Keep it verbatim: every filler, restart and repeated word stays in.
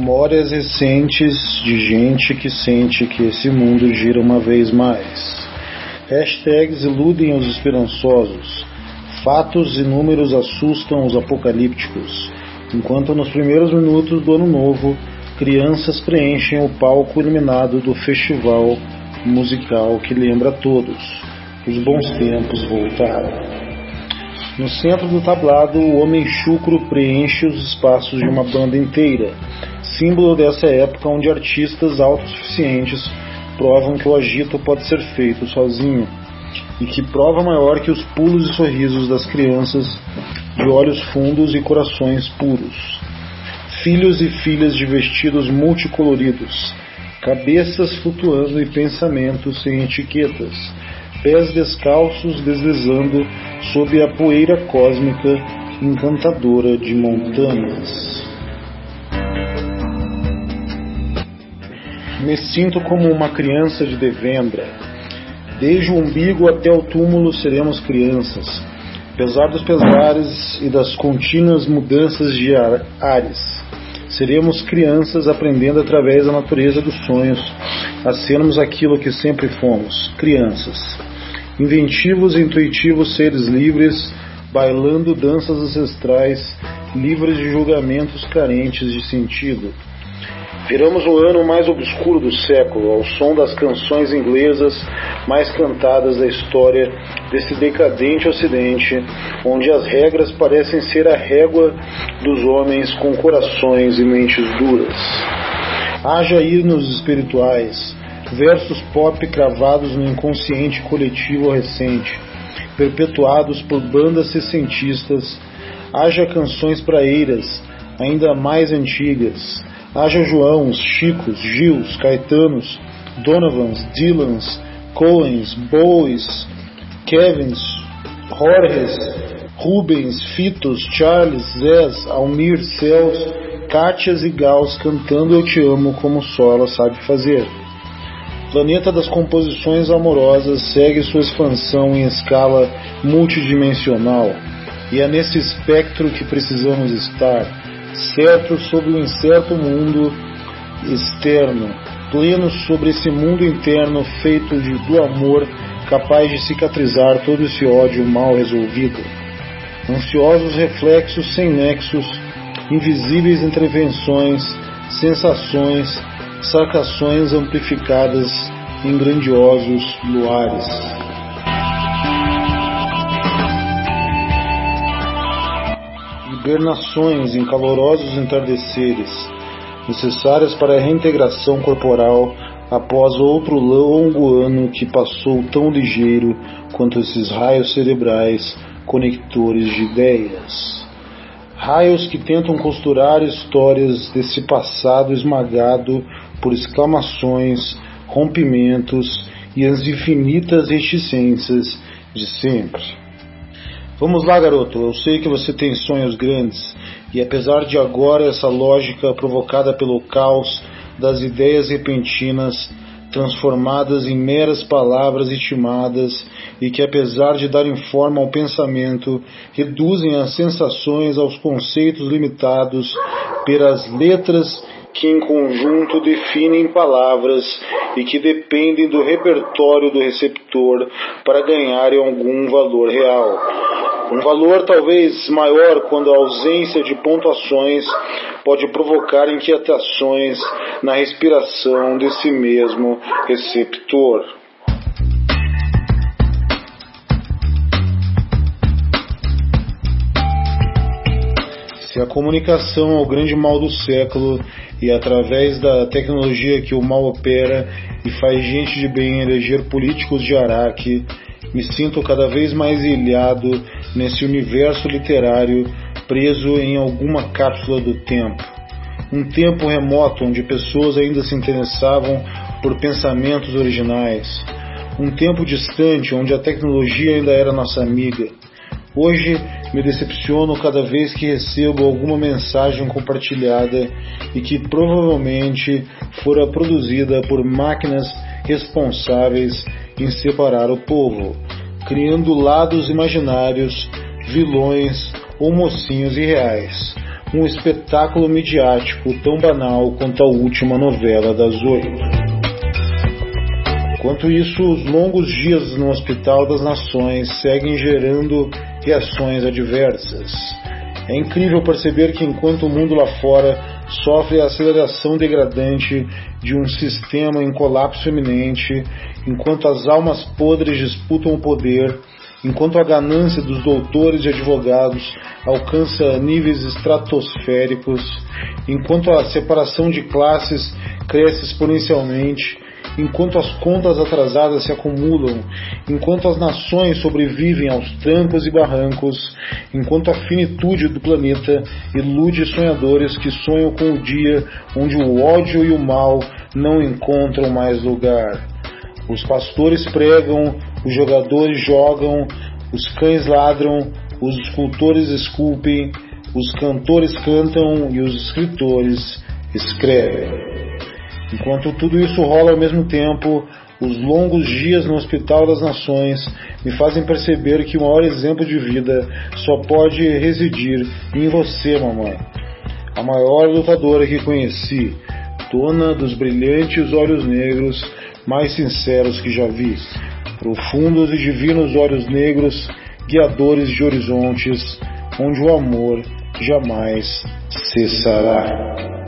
Memórias recentes de gente que sente que esse mundo gira uma vez mais. Hashtags iludem os esperançosos. Fatos e números assustam os apocalípticos. Enquanto nos primeiros minutos do ano novo, crianças preenchem o palco iluminado do festival musical que lembra a todos. Os bons tempos voltaram. No centro do tablado, o homem chucro preenche os espaços de uma banda inteira, símbolo dessa época onde artistas autossuficientes provam que o agito pode ser feito sozinho, e que prova maior que os pulos e sorrisos das crianças de olhos fundos e corações puros. Filhos e filhas de vestidos multicoloridos, cabeças flutuando e pensamentos sem etiquetas, pés descalços deslizando sob a poeira cósmica encantadora de montanhas. Me sinto como uma criança de Devendra. Desde o umbigo até o túmulo seremos crianças, apesar dos pesares e das contínuas mudanças de ares. Seremos crianças aprendendo através da natureza dos sonhos a sermos aquilo que sempre fomos, crianças. Inventivos e intuitivos seres livres, bailando danças ancestrais, livres de julgamentos carentes de sentido. Viramos o ano mais obscuro do século, ao som das canções inglesas mais cantadas da história desse decadente ocidente, onde as regras parecem ser a régua dos homens com corações e mentes duras. Haja hinos espirituais, versos pop cravados no inconsciente coletivo recente, perpetuados por bandas sessentistas. Haja canções praeiras, ainda mais antigas. Haja Joãos, Chicos, Gils, Caetanos, Donovans, Dylans, Coens, Bowies, Kevins, Jorges, Rubens, Fitos, Charles, Zés, Almir, Céus, Cátias e Gals cantando Eu Te Amo como só ela sabe fazer. O planeta das composições amorosas segue sua expansão em escala multidimensional, e é nesse espectro que precisamos estar, certos sobre o incerto mundo externo, plenos sobre esse mundo interno feito de, do amor, capaz de cicatrizar todo esse ódio mal resolvido. Ansiosos reflexos sem nexos, invisíveis intervenções, sensações, sacações amplificadas em grandiosos luares. Hibernações em calorosos entardeceres, necessárias para a reintegração corporal após outro longo ano que passou tão ligeiro quanto esses raios cerebrais conectores de ideias. Raios que tentam costurar histórias desse passado esmagado por exclamações, rompimentos e as infinitas reticências de sempre. Vamos lá, garoto, eu sei que você tem sonhos grandes, e apesar de agora essa lógica provocada pelo caos das ideias repentinas, transformadas em meras palavras estimadas, e que apesar de darem forma ao pensamento, reduzem as sensações aos conceitos limitados pelas letras que em conjunto definem palavras e que dependem do repertório do receptor para ganharem algum valor real. Um valor talvez maior quando a ausência de pontuações pode provocar inquietações na respiração desse mesmo receptor. Se a comunicação é o grande mal do século, e através da tecnologia que o mal opera e faz gente de bem eleger políticos de Araque, me sinto cada vez mais ilhado nesse universo literário preso em alguma cápsula do tempo. Um tempo remoto onde pessoas ainda se interessavam por pensamentos originais. Um tempo distante onde a tecnologia ainda era nossa amiga. Hoje me decepciono cada vez que recebo alguma mensagem compartilhada e que provavelmente fora produzida por máquinas responsáveis em separar o povo, criando lados imaginários, vilões ou mocinhos irreais, um espetáculo midiático tão banal quanto a última novela das oito. Enquanto isso, os longos dias no Hospital das Nações seguem gerando reações adversas. É incrível perceber que enquanto o mundo lá fora sofre a aceleração degradante de um sistema em colapso iminente, enquanto as almas podres disputam o poder, enquanto a ganância dos doutores e advogados alcança níveis estratosféricos, enquanto a separação de classes cresce exponencialmente, enquanto as contas atrasadas se acumulam, enquanto as nações sobrevivem aos trancos e barrancos, enquanto a finitude do planeta ilude sonhadores que sonham com o dia onde o ódio e o mal não encontram mais lugar. Os pastores pregam, os jogadores jogam, os cães ladram, os escultores esculpem, os cantores cantam e os escritores escrevem. Enquanto tudo isso rola ao mesmo tempo, os longos dias no Hospital das Nações me fazem perceber que o maior exemplo de vida só pode residir em você, mamãe. A maior lutadora que conheci, dona dos brilhantes olhos negros mais sinceros que já vi, profundos e divinos olhos negros, guiadores de horizontes, onde o amor jamais cessará.